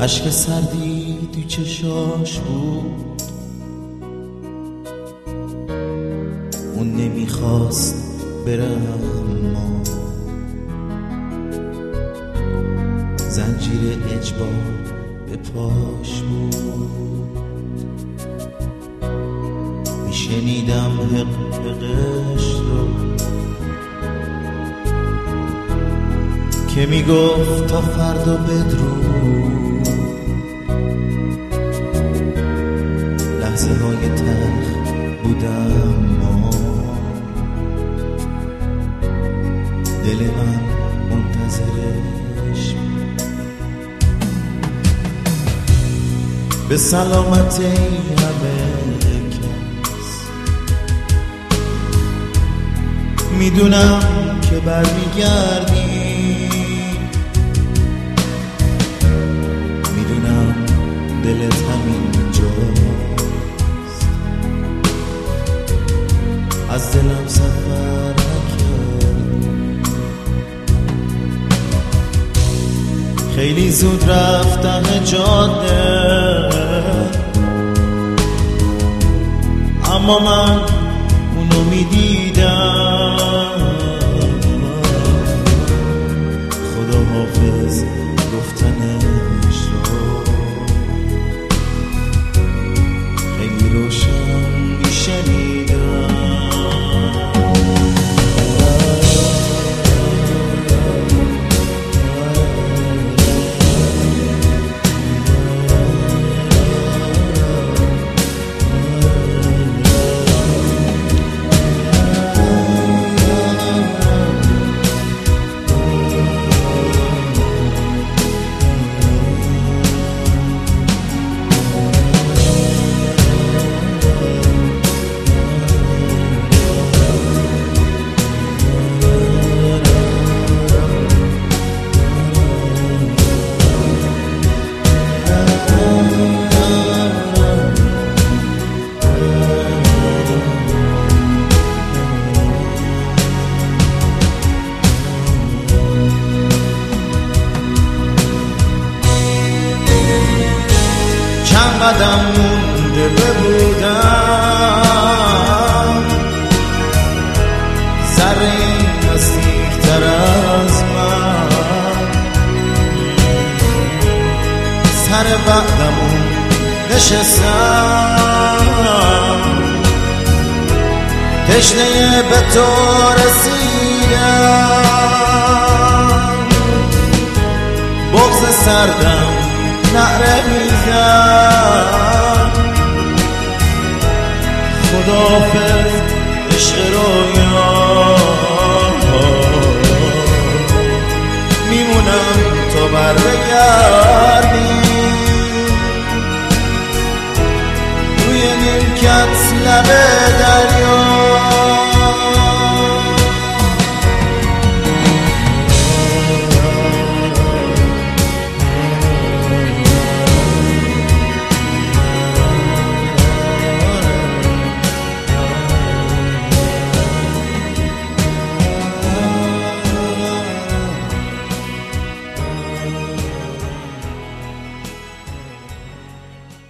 اشک سردی تو چشاش بود، اون نمیخواست بره اما زنجیر اجبار به پاش بود. میشنیدم حقش رو که میگفت تا فردا بدرود. لحظه های تلخ بودم ما دل من منتظرش به سلامت همه کس. میدونم که برمیگردی، میدونم دلت همین جاست، از دلم سفر نکردی. خیلی زود رفتم جاده، اما من اونو میدیدم. خدا حافظ گفتنش رو خیلی روشن میشنیدم. قدم مونده بودم، ذره نزدیکتر از من، سر وقتمون نشستم، تشنه به تو رسیدم، بغض سردم نعره میزن. خداحافظ عشق رویا